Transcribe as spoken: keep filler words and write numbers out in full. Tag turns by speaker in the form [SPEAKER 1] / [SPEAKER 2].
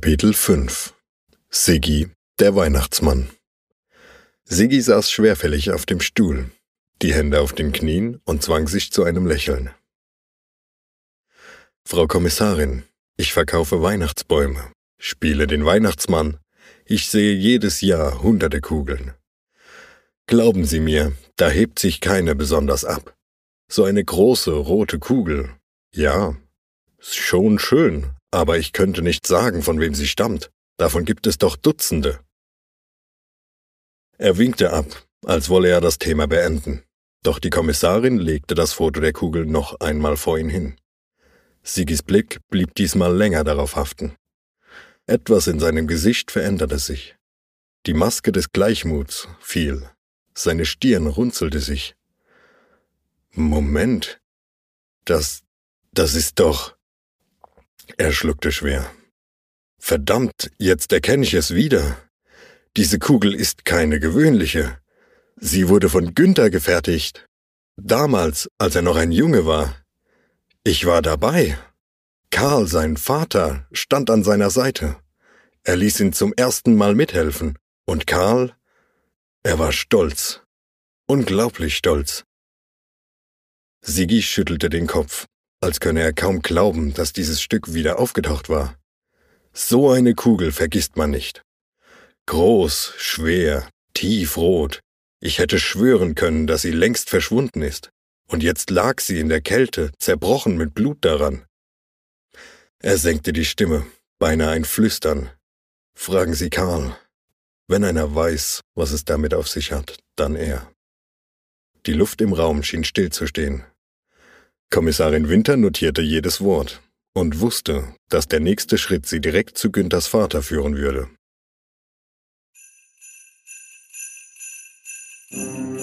[SPEAKER 1] Kapitel fünf Siggi, der Weihnachtsmann. Siggi saß schwerfällig auf dem Stuhl, die Hände auf den Knien und zwang sich zu einem Lächeln. »Frau Kommissarin, ich verkaufe Weihnachtsbäume, spiele den Weihnachtsmann, ich sehe jedes Jahr hunderte Kugeln. Glauben Sie mir, da hebt sich keine besonders ab. So eine große rote Kugel, ja, schon schön, aber ich könnte nicht sagen, von wem sie stammt. Davon gibt es doch Dutzende.« Er winkte ab, als wolle er das Thema beenden. Doch die Kommissarin legte das Foto der Kugel noch einmal vor ihn hin. Siggis Blick blieb diesmal länger darauf haften. Etwas in seinem Gesicht veränderte sich. Die Maske des Gleichmuts fiel. Seine Stirn runzelte sich. »Moment, das, das ist doch...« Er schluckte schwer. »Verdammt, jetzt erkenne ich es wieder. Diese Kugel ist keine gewöhnliche. Sie wurde von Günther gefertigt. Damals, als er noch ein Junge war. Ich war dabei. Karl, sein Vater, stand an seiner Seite. Er ließ ihn zum ersten Mal mithelfen. Und Karl, er war stolz. Unglaublich stolz.« Siggi schüttelte den Kopf, als könne er kaum glauben, dass dieses Stück wieder aufgetaucht war. So eine Kugel vergisst man nicht. Groß, schwer, tiefrot. Ich hätte schwören können, dass sie längst verschwunden ist. Und jetzt lag sie in der Kälte, zerbrochen mit Blut daran. Er senkte die Stimme, beinahe ein Flüstern. »Fragen Sie Karl. Wenn einer weiß, was es damit auf sich hat, dann er.« Die Luft im Raum schien stillzustehen. Kommissarin Winter notierte jedes Wort und wusste, dass der nächste Schritt sie direkt zu Günthers Vater führen würde.